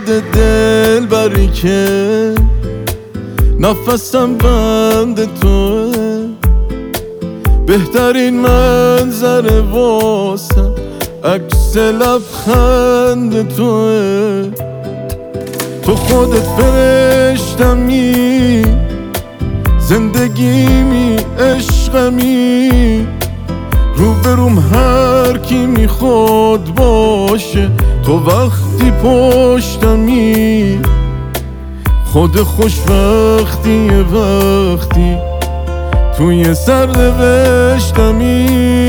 دل بری که نفسم بند توه، بهترین منظر واسم عکس لبخند توه. تو خودت فرشتمی، زندگیمی، عشقمی، روبروم هر کی میخواد باشه، تو وقتی پشتمی. خود خوشبختیه وقتی توی سرنوشتمی.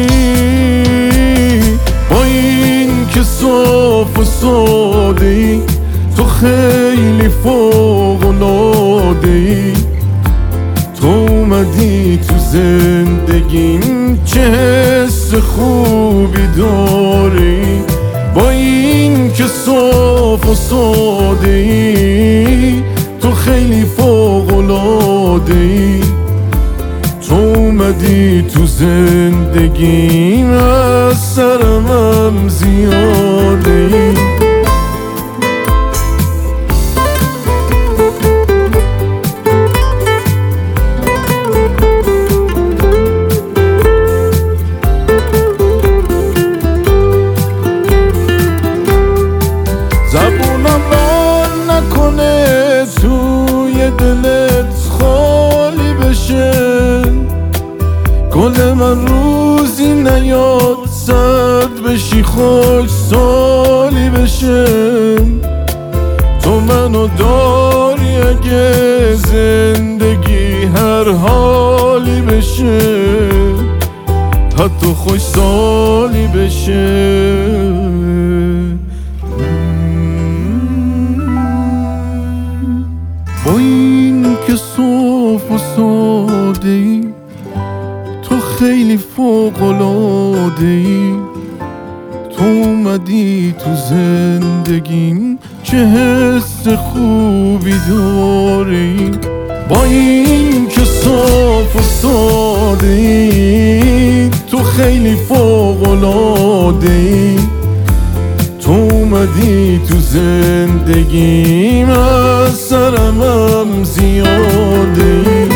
با این که صاف و ساده ای، تو خیلی فوق‌العاده ای. تو اومدی تو زندگیم، چه حس خوبی داری. با این که صاف و ساده ای، تو خیلی فوق‌العاده ای. تو اومدی تو زندگیم، از سرمم زیاده ای. زبونم راه نکنه توی دلت خالی بشه، گل من روزی نیاد سرد بشی، خوش سالی بشه. تو منو داری اگه زندگی هر حالی بشه، حتی خوش سالی بشه. با این که صاف و ساده ای، تو خیلی فوق‌العاده ای. تو اومدی تو زندگیم، چه حس خوبی داری. با این که صاف و ساده ای، تو خیلی فوق‌العاده ای. تو اومدی تو زندگیم، از سرمم زیاده ای.